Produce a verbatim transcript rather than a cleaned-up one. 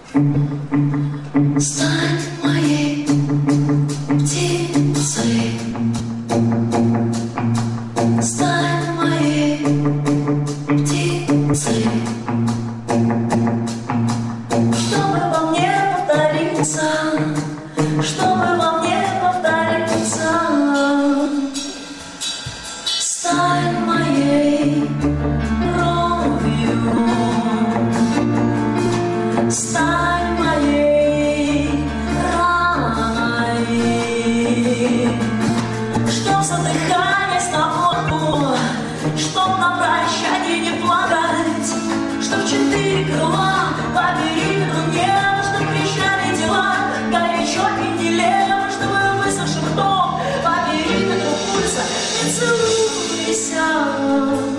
Стань моей птицей, стань моей птицей, чтобы во мне повториться, чтобы во мне повториться. Стань моей кровью, стань моей раной, чтоб задыхаясь на воду, чтоб на прощанье не плакать, чтоб четыре крыла по периметру неба, чтоб кричали тела горячо и нелепо, чтобы высохший ртом по периметру пульса не целуйся.